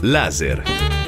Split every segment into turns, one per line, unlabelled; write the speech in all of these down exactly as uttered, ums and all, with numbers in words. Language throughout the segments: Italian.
Laser.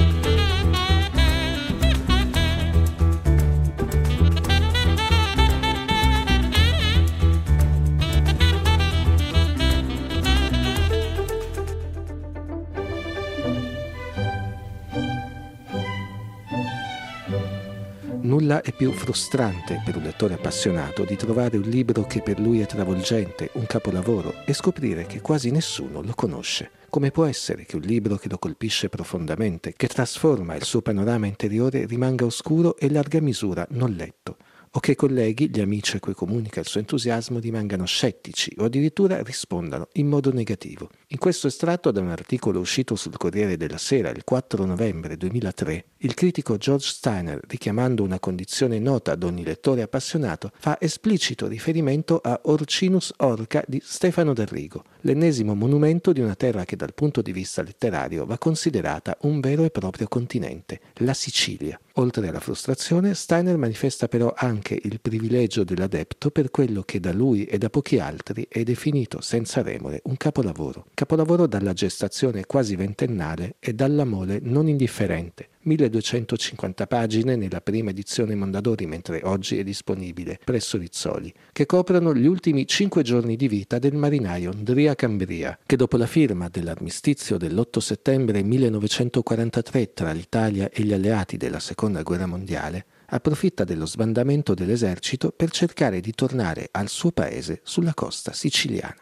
Nulla è più frustrante per un lettore appassionato di trovare un libro che per lui è travolgente, un capolavoro, e scoprire che quasi nessuno lo conosce. Come può essere che un libro che lo colpisce profondamente, che trasforma il suo panorama interiore, rimanga oscuro e larga misura non letto? O che i colleghi, gli amici a cui comunica il suo entusiasmo, rimangano scettici o addirittura rispondano in modo negativo? In questo estratto da un articolo uscito sul Corriere della Sera il quattro novembre duemilatré, il critico George Steiner, richiamando una condizione nota ad ogni lettore appassionato, fa esplicito riferimento a Orcinus Orca di Stefano Del Rigo, l'ennesimo monumento di una terra che dal punto di vista letterario va considerata un vero e proprio continente, la Sicilia. Oltre alla frustrazione, Steiner manifesta però anche il privilegio dell'adepto per quello che da lui e da pochi altri è definito senza remore un capolavoro. Capolavoro dalla gestazione quasi ventennale e dalla mole non indifferente. milleduecentocinquanta pagine nella prima edizione Mondadori, mentre oggi è disponibile presso Rizzoli, che coprono gli ultimi cinque giorni di vita del marinaio Andria Cambria, che dopo la firma dell'armistizio dell'otto settembre millenovecentoquarantatré tra l'Italia e gli alleati della Seconda Guerra Mondiale, approfitta dello sbandamento dell'esercito per cercare di tornare al suo paese sulla costa siciliana.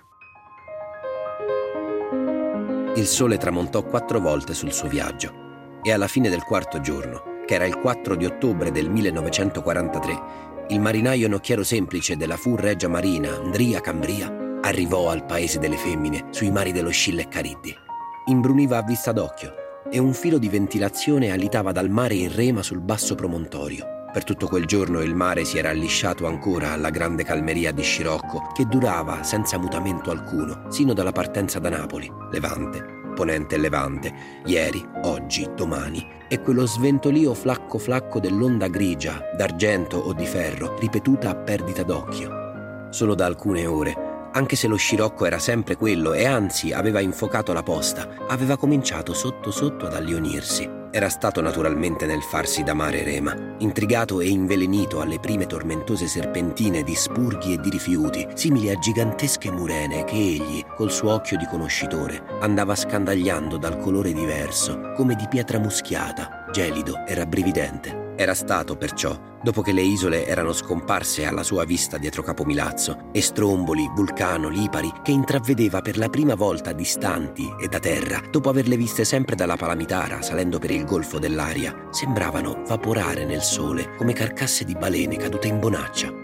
Il sole tramontò quattro volte sul suo viaggio e alla fine del quarto giorno, che era il quattro di ottobre del millenovecentoquarantatré, il marinaio nocchiero semplice della Fu Regia Marina Andria Cambria arrivò al paese delle femmine sui mari dello Scilla e Cariddi. Imbruniva a vista d'occhio e un filo di ventilazione alitava dal mare in rema sul basso promontorio. Per tutto quel giorno il mare si era allisciato ancora alla grande calmeria di Scirocco, che durava senza mutamento alcuno sino dalla partenza da Napoli, Levante, Ponente e Levante, ieri, oggi, domani, e quello sventolio flacco flacco dell'onda grigia, d'argento o di ferro, ripetuta a perdita d'occhio. Solo da alcune ore, anche se lo scirocco era sempre quello e anzi aveva infocato la posta, aveva cominciato sotto sotto ad allionirsi. Era stato naturalmente nel farsi da mare rema, intrigato e invelenito alle prime tormentose serpentine di spurghi e di rifiuti, simili a gigantesche murene che egli, col suo occhio di conoscitore, andava scandagliando dal colore diverso, come di pietra muschiata, gelido e rabbrividente. Era stato, perciò, dopo che le isole erano scomparse alla sua vista dietro Capo Milazzo, e Stromboli, Vulcano, Lipari, che intravedeva per la prima volta distanti e da terra, dopo averle viste sempre dalla Palamitara, salendo per il golfo dell'aria, sembravano vaporare nel sole come carcasse di balene cadute in bonaccia.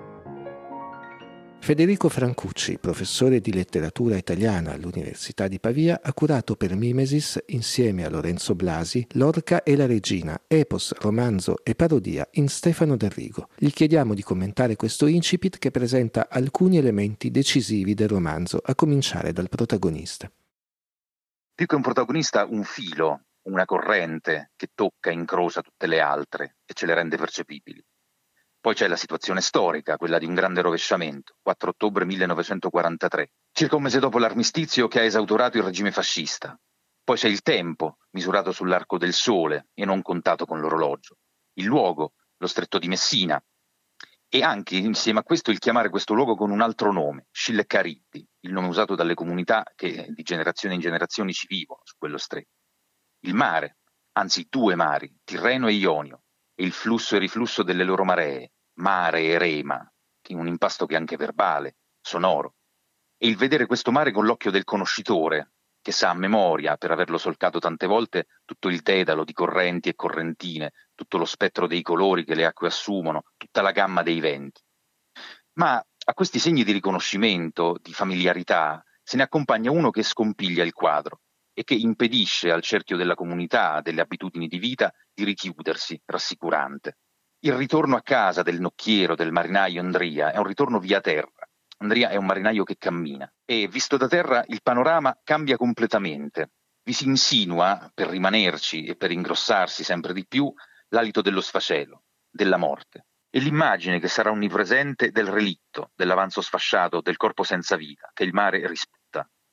Federico Francucci, professore di letteratura italiana all'Università di Pavia, ha curato per Mimesis, insieme a Lorenzo Blasi, L'Orca e la Regina, epos, romanzo e parodia in Stefano Del Rigo. Gli chiediamo di commentare questo incipit che presenta alcuni elementi decisivi del romanzo, a cominciare dal protagonista.
Più che un protagonista, un filo, una corrente che tocca e incrocia tutte le altre e ce le rende percepibili. Poi c'è la situazione storica, quella di un grande rovesciamento, quattro ottobre millenovecentoquarantatré, circa un mese dopo l'armistizio che ha esautorato il regime fascista. Poi c'è il tempo, misurato sull'arco del sole e non contato con l'orologio. Il luogo, lo stretto di Messina. E anche, insieme a questo, il chiamare questo luogo con un altro nome, Scilla e Cariddi, il nome usato dalle comunità che di generazione in generazione ci vivono su quello stretto. Il mare, anzi due mari, Tirreno e Ionio, e il flusso e riflusso delle loro maree, mare e rema, in un impasto che è anche verbale, sonoro, e il vedere questo mare con l'occhio del conoscitore, che sa a memoria, per averlo solcato tante volte, tutto il dedalo di correnti e correntine, tutto lo spettro dei colori che le acque assumono, tutta la gamma dei venti. Ma a questi segni di riconoscimento, di familiarità, se ne accompagna uno che scompiglia il quadro e che impedisce al cerchio della comunità, delle abitudini di vita, di richiudersi, rassicurante. Il ritorno a casa del nocchiero, del marinaio Andria, è un ritorno via terra. Andria è un marinaio che cammina e, visto da terra, il panorama cambia completamente. Vi si insinua, per rimanerci e per ingrossarsi sempre di più, l'alito dello sfacelo, della morte. E l'immagine che sarà onnipresente del relitto, dell'avanzo sfasciato, del corpo senza vita, che il mare risputa.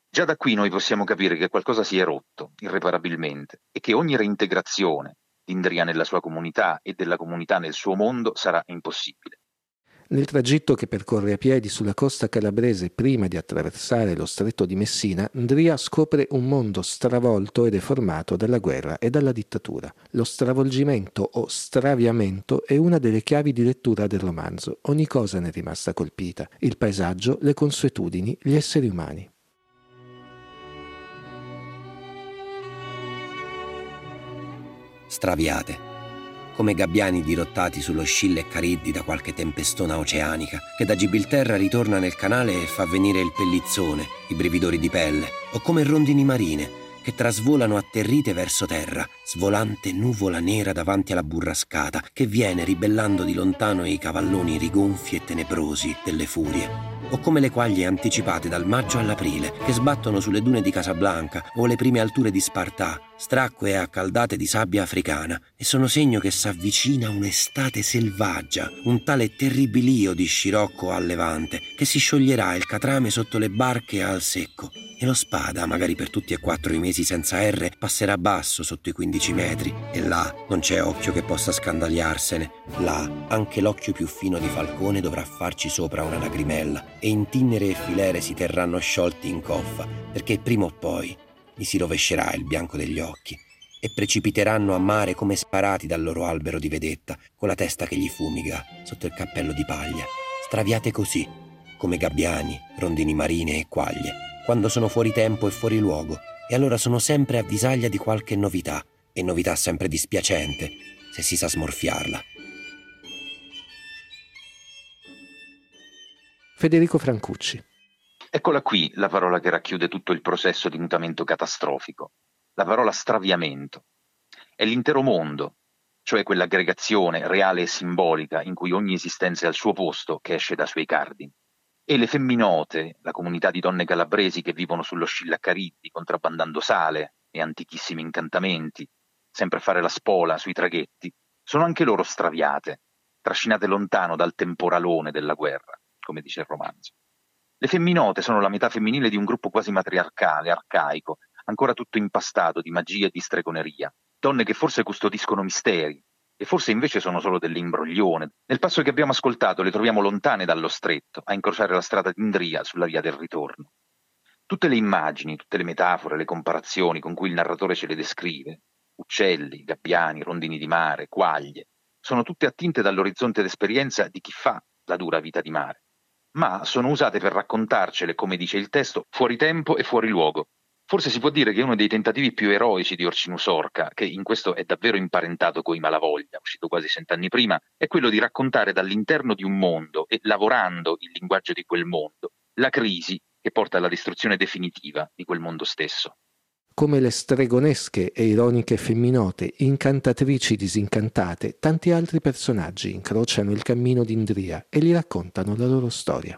Già da qui noi possiamo capire che qualcosa si è rotto irreparabilmente e che ogni reintegrazione di Indria nella sua comunità e della comunità nel suo mondo sarà impossibile.
Nel tragitto che percorre a piedi sulla costa calabrese prima di attraversare lo stretto di Messina, Indria scopre un mondo stravolto e deformato dalla guerra e dalla dittatura. Lo stravolgimento o straviamento è una delle chiavi di lettura del romanzo. Ogni cosa ne è rimasta colpita: il paesaggio, le consuetudini, gli esseri umani.
Straviate, come gabbiani dirottati sullo Scilla e Cariddi da qualche tempestona oceanica, che da Gibilterra ritorna nel canale e fa venire il pellizzone, i brividori di pelle, o come rondini marine, che trasvolano atterrite verso terra, svolante nuvola nera davanti alla burrascata, che viene ribellando di lontano i cavalloni rigonfi e tenebrosi delle furie. O come le quaglie anticipate dal maggio all'aprile, che sbattono sulle dune di Casablanca o le prime alture di Spartà, stracque e accaldate di sabbia africana, e sono segno che s'avvicina un'estate selvaggia, un tale terribilio di scirocco al levante, che si scioglierà il catrame sotto le barche al secco, e lo Spada, magari per tutti e quattro i mesi senza R, passerà basso sotto i quindici metri, e là non c'è occhio che possa scandagliarsene. Là anche l'occhio più fino di Falcone dovrà farci sopra una lagrimella, e intinnere e filere si terranno sciolti in coffa, perché prima o poi gli si rovescerà il bianco degli occhi e precipiteranno a mare come sparati dal loro albero di vedetta, con la testa che gli fumiga sotto il cappello di paglia. Straviate così, come gabbiani, rondini marine e quaglie, quando sono fuori tempo e fuori luogo, e allora sono sempre avvisaglia di qualche novità, e novità sempre dispiacente, se si sa smorfiarla.
Federico Francucci.
Eccola qui la parola che racchiude tutto il processo di mutamento catastrofico, la parola straviamento. È l'intero mondo, cioè quell'aggregazione reale e simbolica in cui ogni esistenza è al suo posto, che esce dai suoi cardini. E le femminote, la comunità di donne calabresi che vivono sullo Scilla Cariddi, contrabbandando sale e antichissimi incantamenti, sempre a fare la spola sui traghetti, sono anche loro straviate, trascinate lontano dal temporalone della guerra, come dice il romanzo. Le femminote sono la metà femminile di un gruppo quasi matriarcale, arcaico, ancora tutto impastato di magia e di stregoneria, donne che forse custodiscono misteri, e forse invece sono solo dell'imbroglione. Nel passo che abbiamo ascoltato le troviamo lontane dallo stretto, a incrociare la strada di Indria sulla via del ritorno. Tutte le immagini, tutte le metafore, le comparazioni con cui il narratore ce le descrive, uccelli, gabbiani, rondini di mare, quaglie, sono tutte attinte dall'orizzonte d'esperienza di chi fa la dura vita di mare, ma sono usate per raccontarcele, come dice il testo, fuori tempo e fuori luogo. Forse si può dire che uno dei tentativi più eroici di Orcinus Orca, che in questo è davvero imparentato coi Malavoglia, uscito quasi cent'anni prima, è quello di raccontare dall'interno di un mondo e lavorando il linguaggio di quel mondo, la crisi che porta alla distruzione definitiva di quel mondo stesso.
Come le stregonesche e ironiche femminote, incantatrici disincantate, tanti altri personaggi incrociano il cammino di Indria e gli raccontano la loro storia.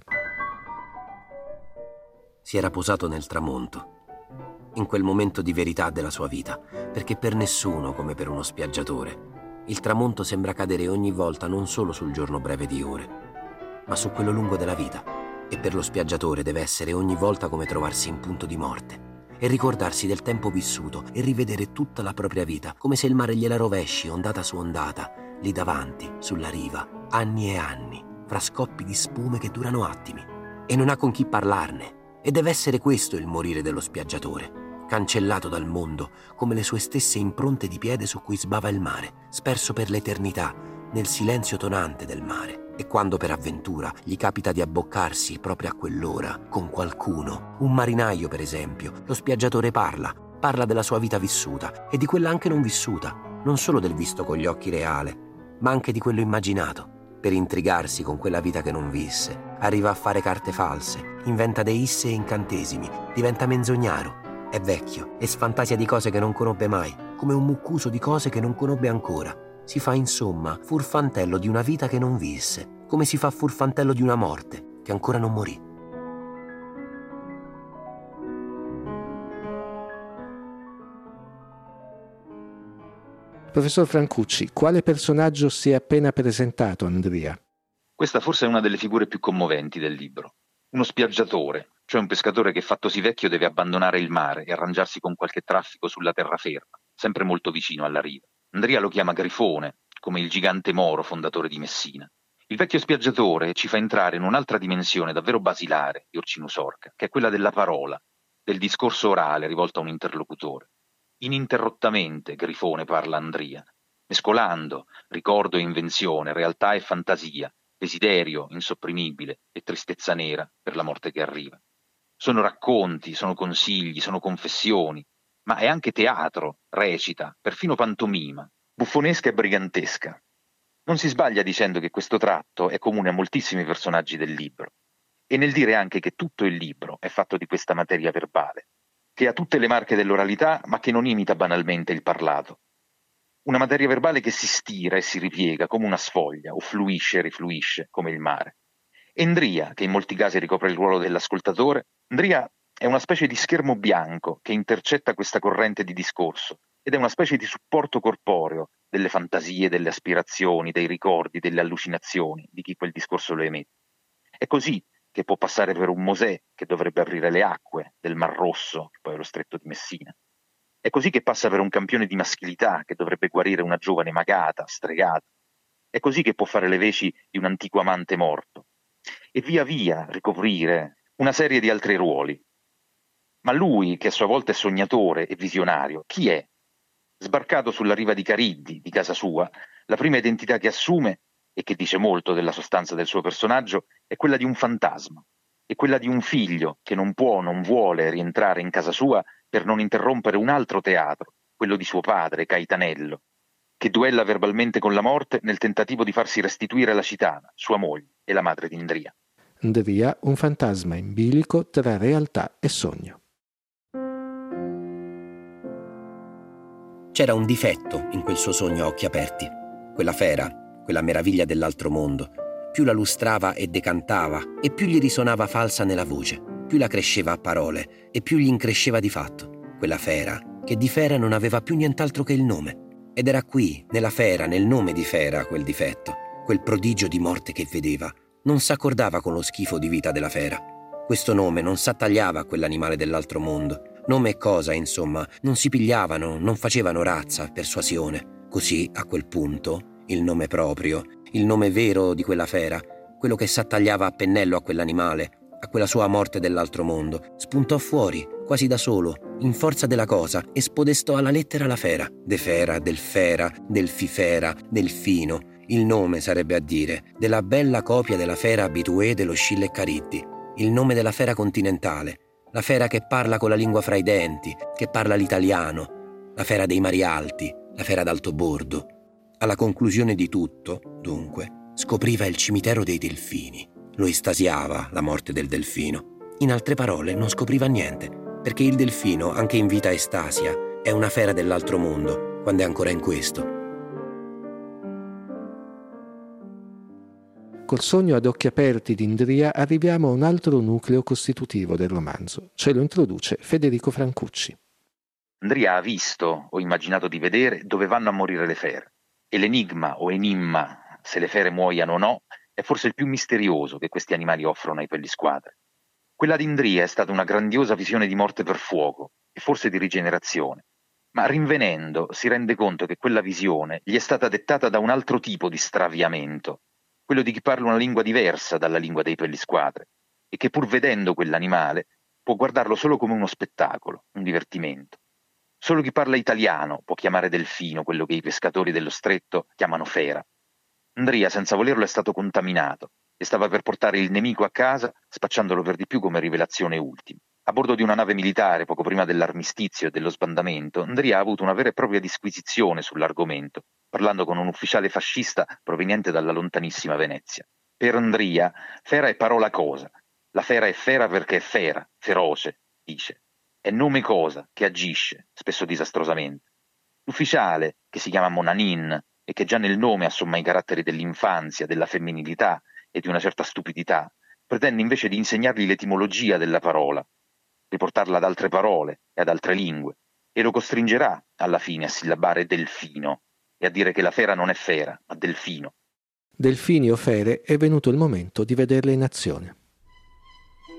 Si era posato nel tramonto, in quel momento di verità della sua vita, perché per nessuno, come per uno spiaggiatore, il tramonto sembra cadere ogni volta non solo sul giorno breve di ore, ma su quello lungo della vita, e per lo spiaggiatore deve essere ogni volta come trovarsi in punto di morte e ricordarsi del tempo vissuto e rivedere tutta la propria vita, come se il mare gliela rovesci ondata su ondata, lì davanti, sulla riva, anni e anni, fra scoppi di spume che durano attimi, e non ha con chi parlarne. E deve essere questo il morire dello spiaggiatore, cancellato dal mondo, come le sue stesse impronte di piede su cui sbava il mare, sperso per l'eternità, nel silenzio tonante del mare. E quando per avventura gli capita di abboccarsi proprio a quell'ora con qualcuno, un marinaio per esempio, lo spiaggiatore parla, parla della sua vita vissuta e di quella anche non vissuta, non solo del visto con gli occhi reale, ma anche di quello immaginato. Per intrigarsi con quella vita che non visse, arriva a fare carte false, inventa deisse e incantesimi, diventa menzognaro, è vecchio e sfantasia di cose che non conobbe mai, come un muccuso di cose che non conobbe ancora. Si fa insomma furfantello di una vita che non visse, come si fa furfantello di una morte che ancora non morì.
Professor Francucci, quale personaggio si è appena presentato a Indria?
Questa forse è una delle figure più commoventi del libro. Uno spiaggiatore, cioè un pescatore che fattosi vecchio deve abbandonare il mare e arrangiarsi con qualche traffico sulla terraferma, sempre molto vicino alla riva. Andria lo chiama Grifone, come il gigante Moro, fondatore di Messina. Il vecchio spiaggiatore ci fa entrare in un'altra dimensione davvero basilare di Urcinus Orca, che è quella della parola, del discorso orale rivolto a un interlocutore. Ininterrottamente Grifone parla a Andria, mescolando ricordo e invenzione, realtà e fantasia, desiderio insopprimibile e tristezza nera per la morte che arriva. Sono racconti, sono consigli, sono confessioni, ma è anche teatro, recita, perfino pantomima, buffonesca e brigantesca. Non si sbaglia dicendo che questo tratto è comune a moltissimi personaggi del libro, e nel dire anche che tutto il libro è fatto di questa materia verbale, che ha tutte le marche dell'oralità ma che non imita banalmente il parlato. Una materia verbale che si stira e si ripiega come una sfoglia o fluisce e rifluisce come il mare. E Ndria, che in molti casi ricopre il ruolo dell'ascoltatore, Ndria è una specie di schermo bianco che intercetta questa corrente di discorso ed è una specie di supporto corporeo delle fantasie, delle aspirazioni, dei ricordi, delle allucinazioni di chi quel discorso lo emette. È così che può passare per un Mosè che dovrebbe aprire le acque del Mar Rosso, che poi è lo stretto di Messina. È così che passa per un campione di maschilità che dovrebbe guarire una giovane magata, stregata. È così che può fare le veci di un antico amante morto. E via via ricoprire una serie di altri ruoli. Ma lui, che a sua volta è sognatore e visionario, chi è? Sbarcato sulla riva di Cariddi, di casa sua, la prima identità che assume, e che dice molto della sostanza del suo personaggio, è quella di un fantasma, è quella di un figlio che non può, non vuole rientrare in casa sua per non interrompere un altro teatro, quello di suo padre, Caetanello, che duella verbalmente con la morte nel tentativo di farsi restituire la Citana, sua moglie e la madre di Ndria.
Ndria, un fantasma in bilico tra realtà e sogno.
C'era un difetto in quel suo sogno a occhi aperti. Quella fera, quella meraviglia dell'altro mondo, più la lustrava e decantava e più gli risonava falsa nella voce, più la cresceva a parole e più gli incresceva di fatto. Quella fera, che di fera non aveva più nient'altro che il nome. Ed era qui, nella fera, nel nome di fera, quel difetto, quel prodigio di morte che vedeva. Non s'accordava con lo schifo di vita della fera. Questo nome non s'attagliava a quell'animale dell'altro mondo. Nome e cosa, insomma, non si pigliavano, non facevano razza, persuasione. Così, a quel punto, il nome proprio, il nome vero di quella fera, quello che s'attagliava a pennello a quell'animale, a quella sua morte dell'altro mondo, spuntò fuori, quasi da solo, in forza della cosa, e spodestò alla lettera la fera. De fera, del fera, del fifera, del fino. Il nome, sarebbe a dire, della bella copia della fera abitué dello Scilla e Cariddi. Il nome della fera continentale. La fera che parla con la lingua fra i denti, che parla l'italiano. La fera dei mari alti, la fera d'alto bordo. Alla conclusione di tutto, dunque, scopriva il cimitero dei delfini. Lo estasiava la morte del delfino. In altre parole, non scopriva niente, perché il delfino, anche in vita estasia, è una fera dell'altro mondo, quando è ancora in questo.
Col sogno ad occhi aperti di Ndria arriviamo a un altro nucleo costitutivo del romanzo. Ce lo introduce Federico Francucci.
Ndria ha visto, o immaginato di vedere, dove vanno a morire le fere. E l'enigma o enimma, se le fere muoiano o no, è forse il più misterioso che questi animali offrono ai pellisquadri. Quella di Ndria è stata una grandiosa visione di morte per fuoco, e forse di rigenerazione. Ma rinvenendo si rende conto che quella visione gli è stata dettata da un altro tipo di straviamento, quello di chi parla una lingua diversa dalla lingua dei pellisquadri, e che pur vedendo quell'animale può guardarlo solo come uno spettacolo, un divertimento. Solo chi parla italiano può chiamare delfino quello che i pescatori dello stretto chiamano fera. Ndria, senza volerlo, è stato contaminato e stava per portare il nemico a casa, spacciandolo per di più come rivelazione ultima. A bordo di una nave militare, poco prima dell'armistizio e dello sbandamento, Ndria ha avuto una vera e propria disquisizione sull'argomento, parlando con un ufficiale fascista proveniente dalla lontanissima Venezia. Per Ndria, fera è parola cosa. La fera è fera perché è fera, feroce, dice. È nome cosa che agisce, spesso disastrosamente. L'ufficiale, che si chiama Monanin e che già nel nome assomma i caratteri dell'infanzia, della femminilità e di una certa stupidità, pretende invece di insegnargli l'etimologia della parola, riportarla ad altre parole e ad altre lingue, e lo costringerà alla fine a sillabare delfino e a dire che la fera non è fera, ma delfino.
Delfini o fere è venuto il momento di vederle in azione.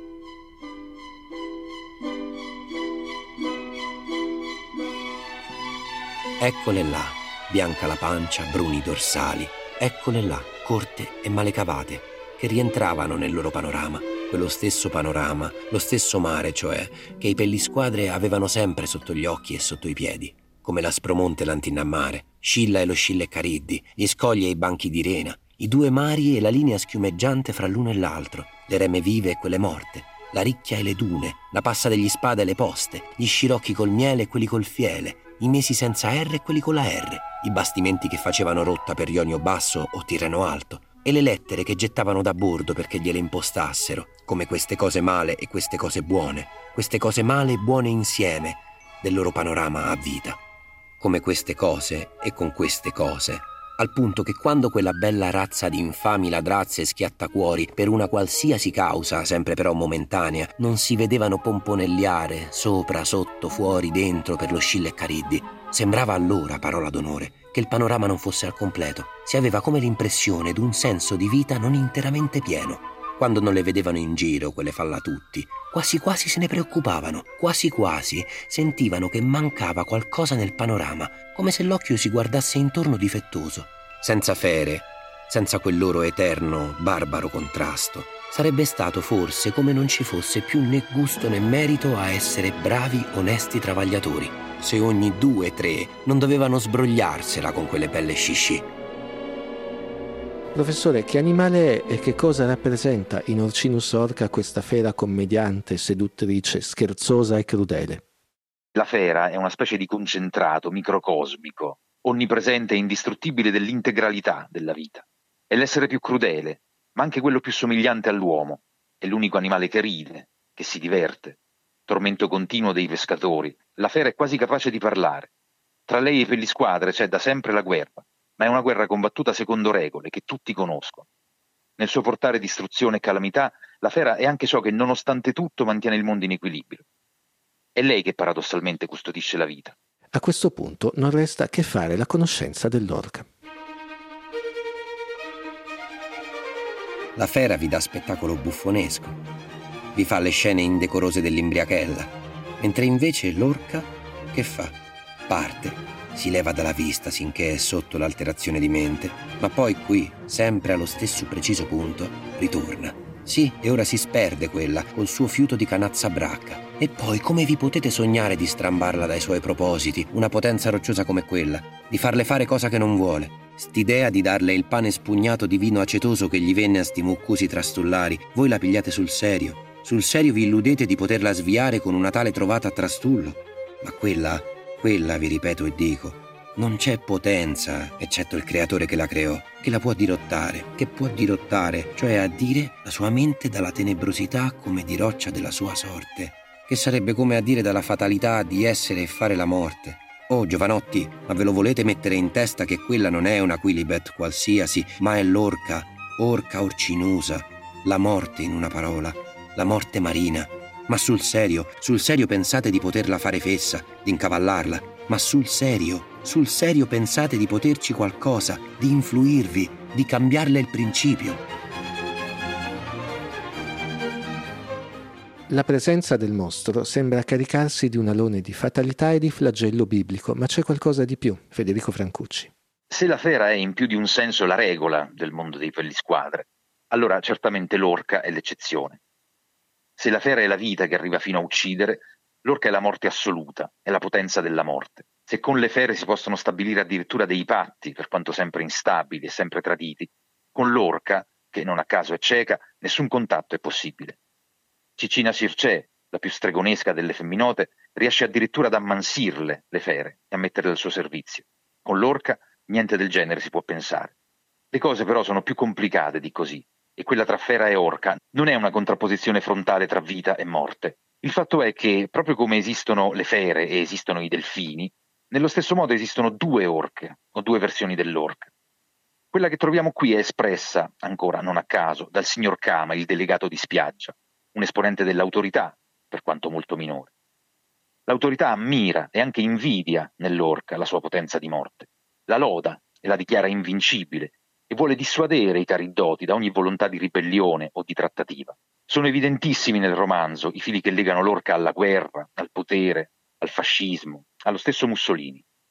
Eccole là, bianca la pancia, bruni i dorsali. Eccole là, corte e male cavate, che rientravano nel loro panorama. Quello stesso panorama, lo stesso mare, cioè, che i pellisquadre avevano sempre sotto gli occhi e sotto i piedi. Come l'Aspromonte e l'Antinnammare, Scilla e lo Scilla e Cariddi, gli scogli e i banchi di rena, i due mari e la linea schiumeggiante fra l'uno e l'altro, le reme vive e quelle morte, la ricchia e le dune, la passa degli spada e le poste, gli scirocchi col miele e quelli col fiele, i mesi senza R e quelli con la R, i bastimenti che facevano rotta per Ionio Basso o Tirreno Alto, e le lettere che gettavano da bordo perché gliele impostassero, come queste cose male e queste cose buone, queste cose male e buone insieme, del loro panorama a vita. Come queste cose e con queste cose, al punto che quando quella bella razza di infami ladrazze e schiattacuori, per una qualsiasi causa, sempre però momentanea, non si vedevano pomponelliare sopra, sotto, fuori, dentro per lo Scilla e Cariddi, sembrava allora, parola d'onore, che il panorama non fosse al completo. Si aveva come l'impressione d'un senso di vita non interamente pieno. Quando non le vedevano in giro, quelle fallatutti, quasi quasi se ne preoccupavano, quasi quasi sentivano che mancava qualcosa nel panorama, come se l'occhio si guardasse intorno difettoso. Senza Fere, senza quel loro eterno, barbaro contrasto, sarebbe stato forse come non ci fosse più né gusto né merito a essere bravi, onesti travagliatori, se ogni due, tre non dovevano sbrogliarsela con quelle pelle scisci.
Professore, che animale è e che cosa rappresenta in Orcinus Orca questa fera commediante, seduttrice, scherzosa e crudele?
La fera è una specie di concentrato microcosmico, onnipresente e indistruttibile dell'integralità della vita. È l'essere più crudele, ma anche quello più somigliante all'uomo. È l'unico animale che ride, che si diverte. Tormento continuo dei pescatori. La fera è quasi capace di parlare. Tra lei e i pellisquadre c'è da sempre la guerra, ma è una guerra combattuta secondo regole che tutti conoscono. Nel suo portare distruzione e calamità, la fera è anche ciò che nonostante tutto mantiene il mondo in equilibrio. È lei che paradossalmente custodisce la vita.
A questo punto non resta che fare la conoscenza dell'orca.
La fera vi dà spettacolo buffonesco, vi fa le scene indecorose dell'imbriachella, mentre invece l'orca che fa? Parte. Si leva dalla vista sinché è sotto l'alterazione di mente, ma poi qui, sempre allo stesso preciso punto, ritorna. Sì, e ora si sperde quella, col suo fiuto di canazza bracca. E poi come vi potete sognare di strambarla dai suoi propositi, una potenza rocciosa come quella, di farle fare cosa che non vuole? St'idea di darle il pane spugnato di vino acetoso che gli venne a sti muccusi trastullari, voi la pigliate sul serio? Sul serio vi illudete di poterla sviare con una tale trovata a trastullo? Ma quella... Quella, vi ripeto e dico, non c'è potenza, eccetto il creatore che la creò, che la può dirottare, che può dirottare, cioè a dire la sua mente dalla tenebrosità come di roccia della sua sorte, che sarebbe come a dire dalla fatalità di essere e fare la morte. Oh, giovanotti, ma ve lo volete mettere in testa che quella non è una Quilibet qualsiasi, ma è l'orca, orca orcinusa, la morte in una parola, la morte marina. Ma sul serio, sul serio pensate di poterla fare fessa, di incavallarla? Ma sul serio, sul serio pensate di poterci qualcosa, di influirvi, di cambiarle il principio?
La presenza del mostro sembra caricarsi di un alone di fatalità e di flagello biblico, ma c'è qualcosa di più. Federico Francucci.
Se la fera è in più di un senso la regola del mondo dei pellisquadre, allora certamente l'orca è l'eccezione. Se la fera è la vita che arriva fino a uccidere, l'orca è la morte assoluta, è la potenza della morte. Se con le fere si possono stabilire addirittura dei patti, per quanto sempre instabili e sempre traditi, con l'orca, che non a caso è cieca, nessun contatto è possibile. Cicina Circè, la più stregonesca delle femminote, riesce addirittura ad ammansirle le fere e a metterle al suo servizio. Con l'orca niente del genere si può pensare. Le cose però sono più complicate di così. E quella tra fera e orca non è una contrapposizione frontale tra vita e morte. Il fatto è che, proprio come esistono le fere e esistono i delfini, nello stesso modo esistono due orche, o due versioni dell'orca. Quella che troviamo qui è espressa, ancora non a caso, dal signor Kama, il delegato di spiaggia, un esponente dell'autorità, per quanto molto minore. L'autorità ammira e anche invidia nell'orca la sua potenza di morte, la loda e la dichiara invincibile, e vuole dissuadere i cariddoti da ogni volontà di ribellione o di trattativa. Sono evidentissimi nel romanzo i fili che legano l'orca alla guerra, al potere, al fascismo, allo stesso Mussolini.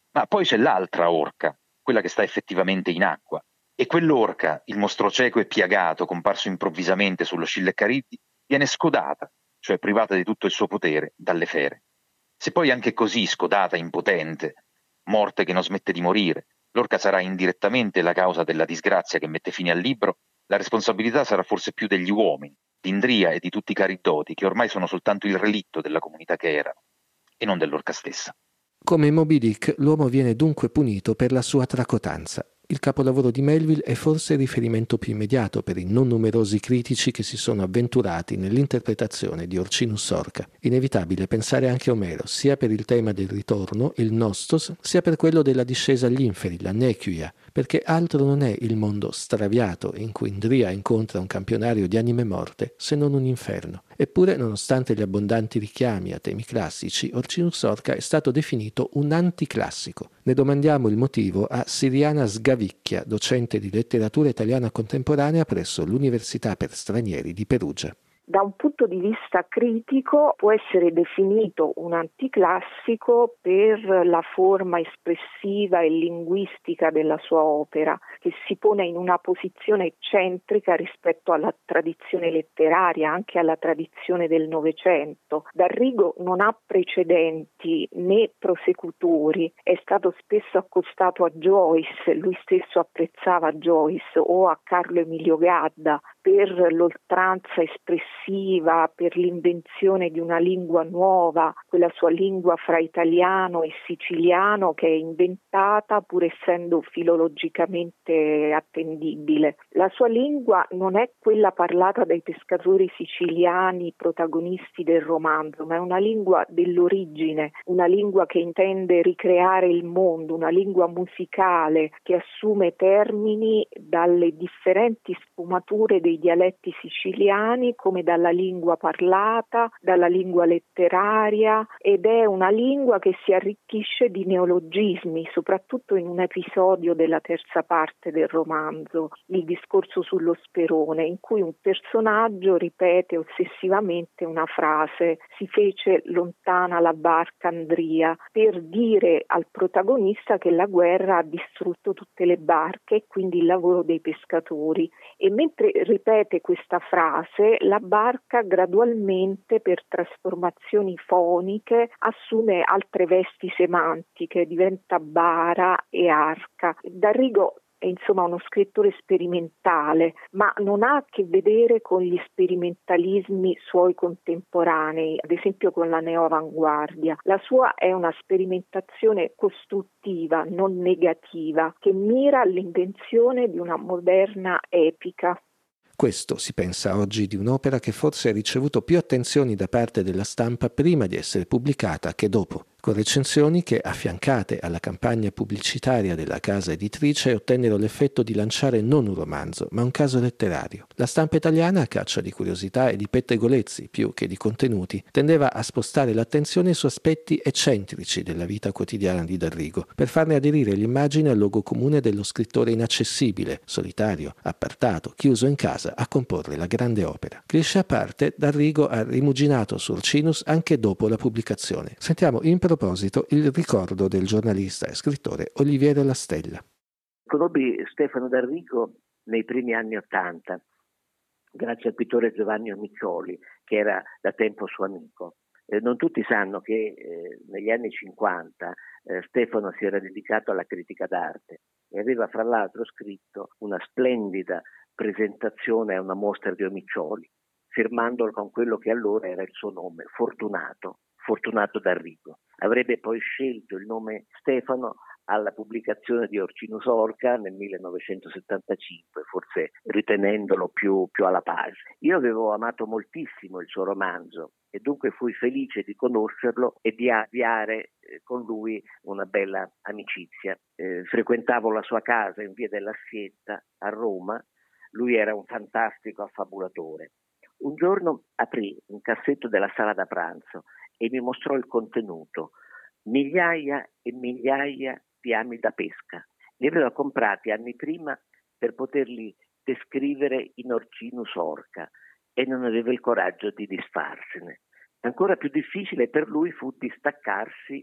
Ma poi c'è l'altra orca, quella che sta effettivamente in acqua. E quell'orca, il mostro cieco e piagato, comparso improvvisamente sullo Scilla e Cariddi, viene scodata, cioè privata di tutto il suo potere, dalle fere. Se poi anche così, scodata, impotente, morte che non smette di morire, l'orca sarà indirettamente la causa della disgrazia che mette fine al libro, la responsabilità sarà forse più degli uomini, di Indria e di tutti i Caridoti, che ormai sono soltanto il relitto della comunità che erano, e non dell'orca stessa.
Come in Moby Dick, l'uomo viene dunque punito per la sua tracotanza. Il capolavoro di Melville è forse il riferimento più immediato per i non numerosi critici che si sono avventurati nell'interpretazione di Orcinus Sorca. Inevitabile pensare anche a Omero, sia per il tema del ritorno, il Nostos, sia per quello della discesa agli inferi, la Nequia, perché altro non è il mondo straviato in cui Indria incontra un campionario di anime morte, se non un inferno. Eppure, nonostante gli abbondanti richiami a temi classici, Orcinus Sorca è stato definito un anticlassico. Ne domandiamo il motivo a Siriana Sgavicchia, docente di letteratura italiana contemporanea presso l'Università per Stranieri di Perugia.
Da un punto di vista critico può essere definito un anticlassico per la forma espressiva e linguistica della sua opera, che si pone in una posizione eccentrica rispetto alla tradizione letteraria, anche alla tradizione del Novecento. D'Arrigo non ha precedenti né prosecutori, è stato spesso accostato a Joyce, lui stesso apprezzava Joyce, o a Carlo Emilio Gadda, per l'oltranza espressiva, per l'invenzione di una lingua nuova, quella sua lingua fra italiano e siciliano che è inventata pur essendo filologicamente attendibile. La sua lingua non è quella parlata dai pescatori siciliani protagonisti del romanzo, ma è una lingua dell'origine, una lingua che intende ricreare il mondo, una lingua musicale che assume termini dalle differenti sfumature dei dialetti siciliani come dalla lingua parlata, dalla lingua letteraria, ed è una lingua che si arricchisce di neologismi, soprattutto in un episodio della terza parte del romanzo, il discorso sullo sperone, in cui un personaggio ripete ossessivamente una frase: si fece lontana la barca Andria, per dire al protagonista che la guerra ha distrutto tutte le barche e quindi il lavoro dei pescatori. E mentre ripete questa frase, la barca gradualmente, per trasformazioni foniche, assume altre vesti semantiche, diventa bara e arca. D'Arrigo è insomma uno scrittore sperimentale, ma non ha a che vedere con gli sperimentalismi suoi contemporanei, ad esempio con la neoavanguardia. La sua è una sperimentazione costruttiva, non negativa, che mira all'invenzione di una moderna epica.
Questo si pensa oggi di un'opera che forse ha ricevuto più attenzioni da parte della stampa prima di essere pubblicata che dopo, con recensioni che, affiancate alla campagna pubblicitaria della casa editrice, ottennero l'effetto di lanciare non un romanzo, ma un caso letterario. La stampa italiana, a caccia di curiosità e di pettegolezzi più che di contenuti, tendeva a spostare l'attenzione su aspetti eccentrici della vita quotidiana di D'Arrigo, per farne aderire l'immagine al luogo comune dello scrittore inaccessibile, solitario, appartato, chiuso in casa a comporre la grande opera. Cliché a parte, D'Arrigo ha rimuginato su Orcinus anche dopo la pubblicazione. Sentiamo in proposito il ricordo del giornalista e scrittore Oliviero La Stella.
Conobbi Stefano D'Arrigo nei primi anni Ottanta, grazie al pittore Giovanni Omiccioli, che era da tempo suo amico. Eh, non tutti sanno che eh, negli anni cinquanta eh, Stefano si era dedicato alla critica d'arte e aveva fra l'altro scritto una splendida presentazione a una mostra di Omiccioli, firmandolo con quello che allora era il suo nome, Fortunato, Fortunato D'Arrigo. Avrebbe poi scelto il nome Stefano alla pubblicazione di Orcinus Sorca nel millenovecentosettantacinque, forse ritenendolo più, più alla page. Io avevo amato moltissimo il suo romanzo e dunque fui felice di conoscerlo e di avviare eh, con lui una bella amicizia. Eh, frequentavo la sua casa in via della Sietta a Roma, lui era un fantastico affabulatore. Un giorno aprì un cassetto della sala da pranzo e mi mostrò il contenuto: migliaia e migliaia di ami da pesca. Li aveva comprati anni prima per poterli descrivere in Orcinus Sorca e non aveva il coraggio di disfarsene. Ancora più difficile per lui fu distaccarsi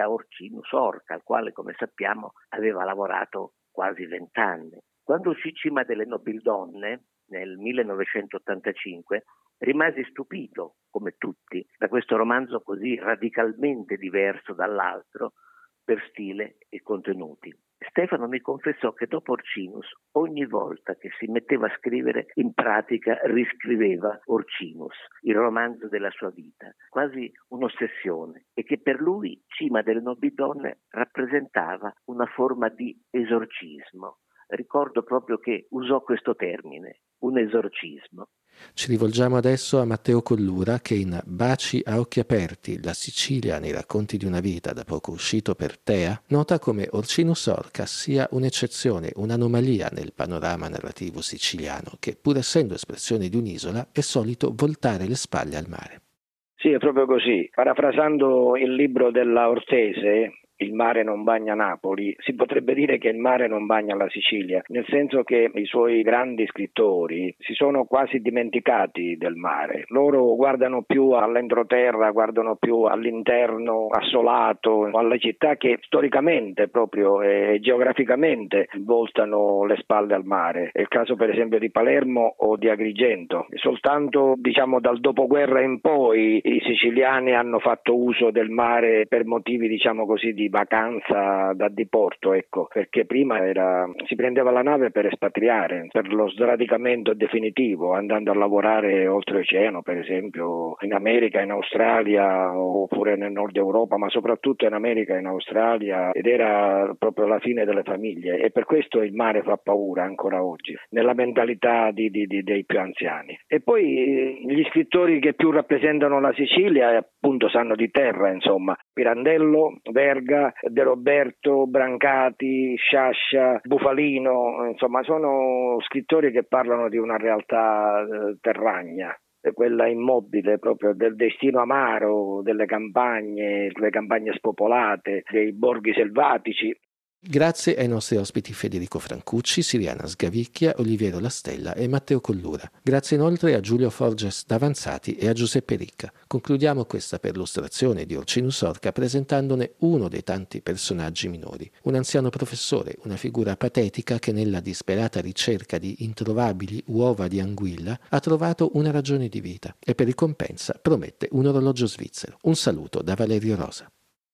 poeta Orcinus Orca, al quale, come sappiamo, aveva lavorato quasi vent'anni. Quando uscì Cima delle nobildonne, nel millenovecentottantacinque, rimasi stupito, come tutti, da questo romanzo così radicalmente diverso dall'altro per stile e contenuti. Stefano mi confessò che dopo Orcinus, ogni volta che si metteva a scrivere, in pratica riscriveva Orcinus, il romanzo della sua vita, quasi un'ossessione, e che per lui Cima delle nobildonne rappresentava una forma di esorcismo. Ricordo proprio che usò questo termine, un esorcismo.
Ci rivolgiamo adesso a Matteo Collura che in Baci a occhi aperti, la Sicilia nei racconti di una vita, da poco uscito per Tea, nota come Orcinus Orca sia un'eccezione, un'anomalia nel panorama narrativo siciliano che, pur essendo espressione di un'isola, è solito voltare le spalle al mare.
Sì, è proprio così. Parafrasando il libro della Ortese, Il mare non bagna Napoli, si potrebbe dire che il mare non bagna la Sicilia, nel senso che i suoi grandi scrittori si sono quasi dimenticati del mare. Loro guardano più all'entroterra, guardano più all'interno assolato, alle città che storicamente proprio e geograficamente voltano le spalle al mare. È il caso per esempio di Palermo o di Agrigento. Soltanto diciamo dal dopoguerra in poi i siciliani hanno fatto uso del mare per motivi diciamo così di vacanza da diporto, ecco, perché prima era, si prendeva la nave per espatriare, per lo sradicamento definitivo, andando a lavorare oltreoceano, per esempio in America, in Australia oppure nel nord Europa, ma soprattutto in America e in Australia, ed era proprio la fine delle famiglie, e per questo il mare fa paura ancora oggi nella mentalità di, di, di, dei più anziani. E poi gli scrittori che più rappresentano la Sicilia appunto sanno di terra, insomma, Pirandello, Verga, De Roberto, Brancati, Sciascia, Bufalino, insomma sono scrittori che parlano di una realtà eh, terragna, quella immobile proprio del destino amaro, delle campagne, le campagne spopolate, dei borghi selvatici.
Grazie ai nostri ospiti Federico Francucci, Siriana Sgavicchia, Oliviero Lastella e Matteo Collura. Grazie inoltre a Giulio Forges Davanzati e a Giuseppe Ricca. Concludiamo questa perlustrazione di Orcinus Orca presentandone uno dei tanti personaggi minori, un anziano professore, una figura patetica che nella disperata ricerca di introvabili uova di anguilla ha trovato una ragione di vita e per ricompensa promette un orologio svizzero. Un saluto da Valerio Rosa.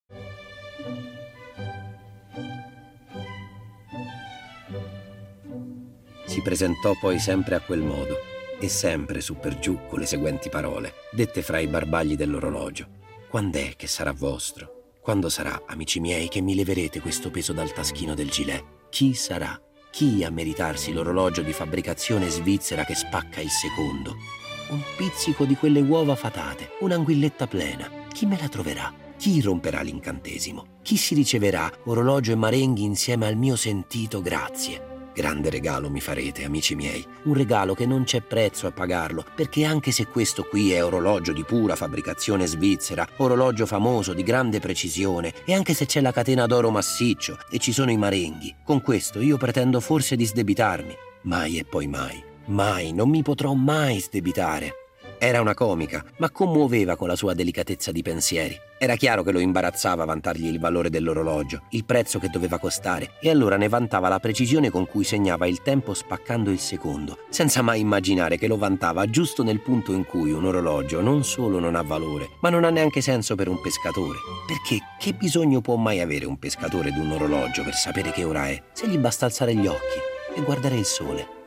Si presentò poi sempre a quel modo e sempre su per giù con le seguenti parole, dette fra i barbagli dell'orologio. Quand'è che sarà vostro? Quando sarà, amici miei, che mi leverete questo peso dal taschino del gilet? Chi sarà? Chi a meritarsi l'orologio di fabbricazione svizzera che spacca il secondo? Un pizzico di quelle uova fatate, un'anguilletta plena. Chi me la troverà? Chi romperà l'incantesimo? Chi si riceverà orologio e marenghi insieme al mio sentito grazie? Grande regalo mi farete, amici miei, un regalo che non c'è prezzo a pagarlo, perché anche se questo qui è orologio di pura fabbricazione svizzera, orologio famoso di grande precisione, e anche se c'è la catena d'oro massiccio e ci sono i marenghi, con questo io pretendo forse di sdebitarmi. Mai e poi mai, mai, non mi potrò mai sdebitare. Era una comica, ma commuoveva con la sua delicatezza di pensieri. Era chiaro che lo imbarazzava vantargli il valore dell'orologio, il prezzo che doveva costare, e allora ne vantava la precisione con cui segnava il tempo spaccando il secondo, senza mai immaginare che lo vantava giusto nel punto in cui un orologio non solo non ha valore, ma non ha neanche senso per un pescatore. Perché che bisogno può mai avere un pescatore di un orologio per sapere che ora è, se gli basta alzare gli occhi e guardare il sole?